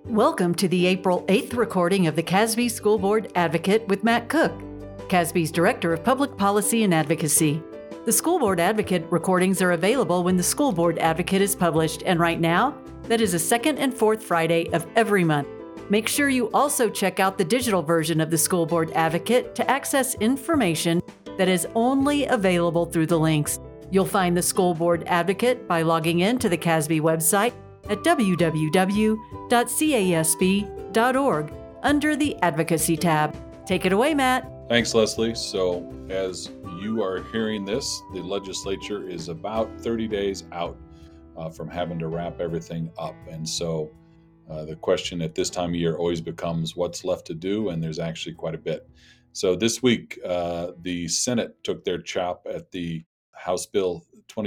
Welcome to the April 8th recording of the Casby School Board Advocate with Matt Cook, Casby's Director of Public Policy and Advocacy. The School Board Advocate recordings are available when the School Board Advocate is published, and right now, that is the second and fourth Friday of every month. Make sure you also check out the digital version of the School Board Advocate to access information that is only available through the links. You'll find the School Board Advocate by logging in to the Casby website at www.casb.org under the Advocacy tab. Take it away, Matt. Thanks, Leslie. So as you are hearing this, the legislature is about 30 days out from having to wrap everything up. And so the question at this time of year always becomes what's left to do, and there's actually quite a bit. So this week, the Senate took their chop at the House Bill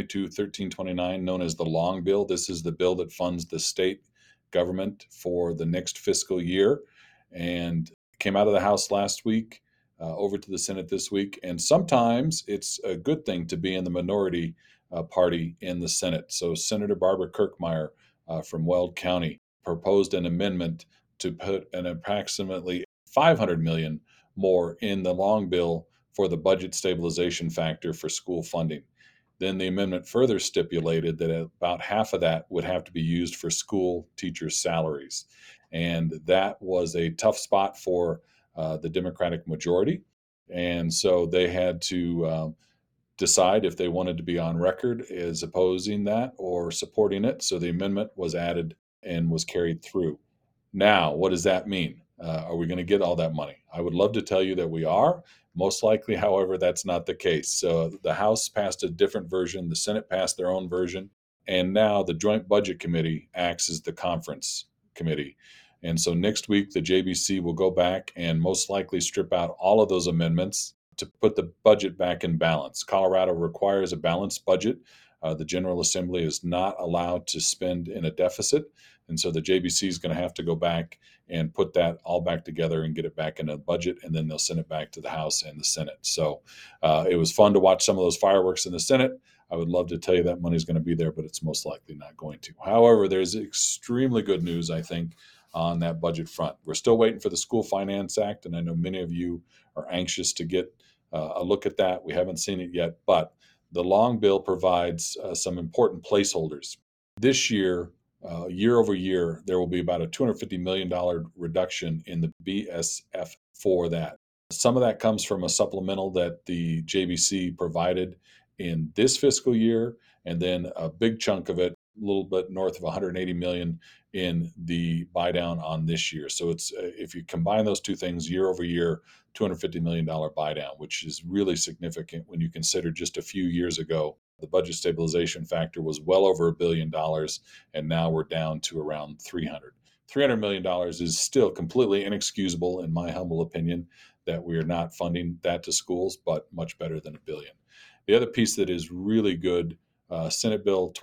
22-1329, known as the Long Bill. This is the bill that funds the state government for the next fiscal year, and came out of the House last week, over to the Senate this week. And sometimes it's a good thing to be in the minority party in the Senate. So Senator Barbara Kirkmeyer from Weld County proposed an amendment to put an approximately $500 million more in the Long Bill for the budget stabilization factor for school funding. Then the amendment further stipulated that about half of that would have to be used for school teachers' salaries. And that was a tough spot for the Democratic majority. And so they had to decide if they wanted to be on record as opposing that or supporting it. So the amendment was added and was carried through. Now, what does that mean? Are we going to get all that money? I would love to tell you that we are. Most likely, however, that's not the case. So the House passed a different version. The Senate passed their own version. And now the Joint Budget Committee acts as the conference committee. And so next week, the JBC will go back and most likely strip out all of those amendments to put the budget back in balance. Colorado requires a balanced budget. The General Assembly is not allowed to spend in a deficit. And so the JBC is going to have to go back and put that all back together and get it back in a budget, and then they'll send it back to the House and the Senate. So it was fun to watch some of those fireworks in the Senate. I would love to tell you that money's going to be there, but it's most likely not going to. However, there's extremely good news, I think, on that budget front. We're still waiting for the School Finance Act, and I know many of you are anxious to get a look at that. We haven't seen it yet, but the Long Bill provides some important placeholders. This year, year over year, there will be about a $250 million reduction in the BSF for that. Some of that comes from a supplemental that the JBC provided in this fiscal year, and then a big chunk of it, a little bit north of 180 million in the buy down on this year. So it's if you combine those two things, year over year, $250 million buy down, which is really significant when you consider just a few years ago, the budget stabilization factor was well over $1 billion, and now we're down to around $300 million is still completely inexcusable, in my humble opinion, that we are not funding that to schools, but much better than $1 billion. The other piece that is really good, Senate Bill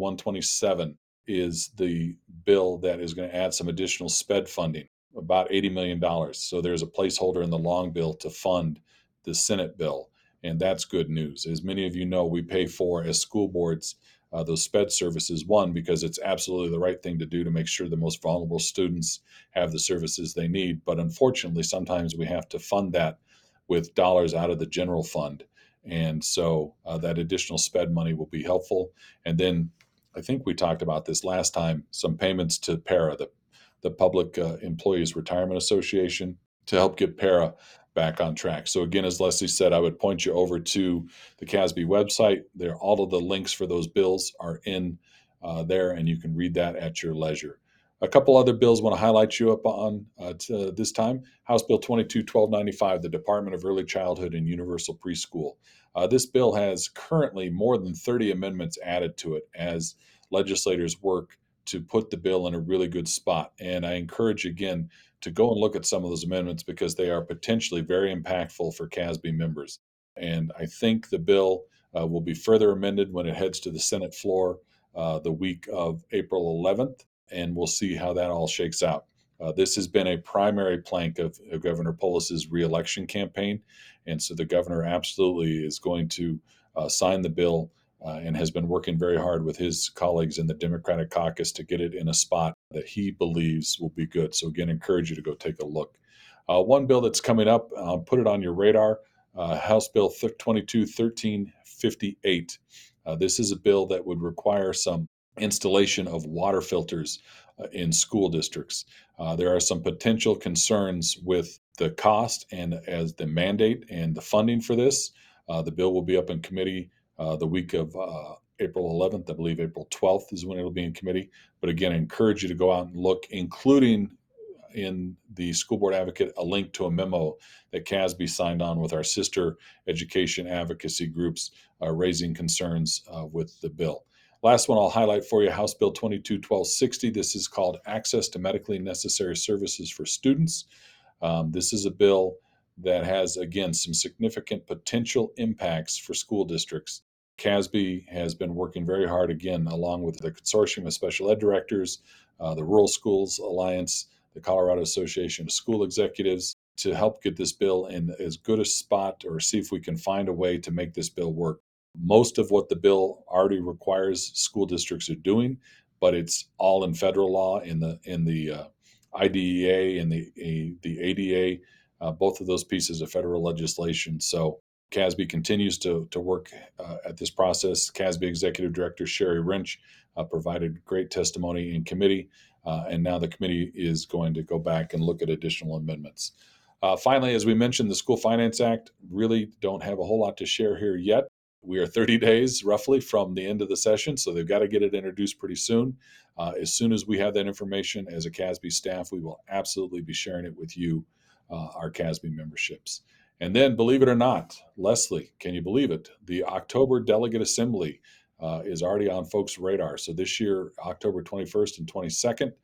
22-127 is the bill that is going to add some additional SPED funding, about $80 million. So there's a placeholder in the Long Bill to fund the Senate bill, and that's good news. As many of you know, we pay for, as school boards, those SPED services, one, because it's absolutely the right thing to do to make sure the most vulnerable students have the services they need. But unfortunately, sometimes we have to fund that with dollars out of the general fund. And so that additional SPED money will be helpful. And then I think we talked about this last time, some payments to PARA, the Public Employees Retirement Association, to help get PARA back on track. So again, as Leslie said, I would point you over to the CASB website. There, all of the links for those bills are in there, and you can read that at your leisure. A couple other bills I want to highlight you up on this time. House Bill 22-1295, the Department of Early Childhood and Universal Preschool. This bill has currently more than 30 amendments added to it as legislators work to put the bill in a really good spot. And I encourage, again, to go and look at some of those amendments because they are potentially very impactful for CASB members. And I think the bill will be further amended when it heads to the Senate floor the week of April 11th. And we'll see how that all shakes out. This has been a primary plank of Governor Polis's reelection campaign. And so the governor absolutely is going to sign the bill and has been working very hard with his colleagues in the Democratic caucus to get it in a spot that he believes will be good. So again, encourage you to go take a look. One bill that's coming up, put it on your radar, House Bill 22-1358. This is a bill that would require some installation of water filters in school districts. There are some potential concerns with the cost and as the mandate and the funding for this. The bill will be up in committee the week of April 11th. I believe April 12th is when it'll be in committee. But again, I encourage you to go out and look, including in the School Board Advocate, a link to a memo that CASB signed on with our sister education advocacy groups, raising concerns with the bill. Last one I'll highlight for you, House Bill 22-1260. This is called Access to Medically Necessary Services for Students. This is a bill that has, again, some significant potential impacts for school districts. CASB has been working very hard, again, along with the Consortium of Special Ed Directors, the Rural Schools Alliance, the Colorado Association of School Executives, to help get this bill in as good a spot, or see if we can find a way to make this bill work. Most of what the bill already requires school districts are doing, but it's all in federal law, in the IDEA and the ADA, both of those pieces of federal legislation. So CASB continues to work at this process. CASB Executive Director Sherry Wrench provided great testimony in committee, and now the committee is going to go back and look at additional amendments. Finally, as we mentioned, the School Finance Act, really don't have a whole lot to share here yet. We are 30 days roughly from the end of the session, so they've got to get it introduced pretty soon. As soon as we have that information as a CASB staff, we will absolutely be sharing it with you, our CASB memberships. And then, believe it or not, Leslie, can you believe it? The October Delegate Assembly is already on folks' radar. So this year, October 21st and 22nd,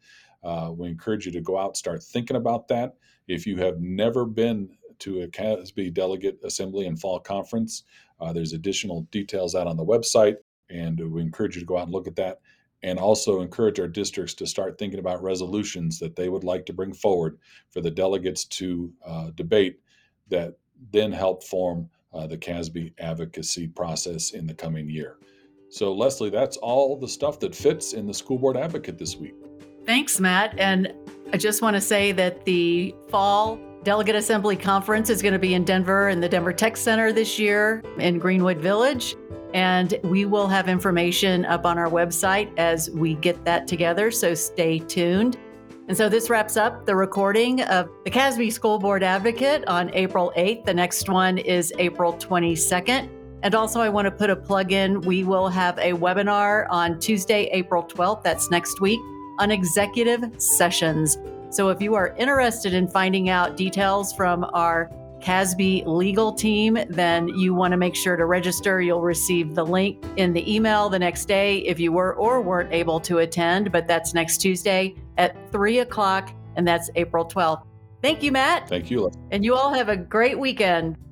we encourage you to go out, start thinking about that. If you have never been to a CASB Delegate Assembly and Fall Conference, there's additional details out on the website, and we encourage you to go out and look at that. And also encourage our districts to start thinking about resolutions that they would like to bring forward for the delegates to debate, that then help form the CASB advocacy process in the coming year. So, Leslie, that's all the stuff that fits in the School Board Advocate this week. Thanks, Matt. And I just want to say that the Fall Delegate Assembly Conference is going to be in Denver in the Denver Tech Center this year in Greenwood Village. And we will have information up on our website as we get that together. So stay tuned. And so this wraps up the recording of the CASB School Board Advocate on April 8th. The next one is April 22nd. And also I want to put a plug in. We will have a webinar on Tuesday, April 12th. That's next week, on executive sessions. So if you are interested in finding out details from our CASB legal team, then you want to make sure to register. You'll receive the link in the email the next day if you were or weren't able to attend, but that's next Tuesday at 3:00, and that's April 12th. Thank you, Matt. Thank you. And you all have a great weekend.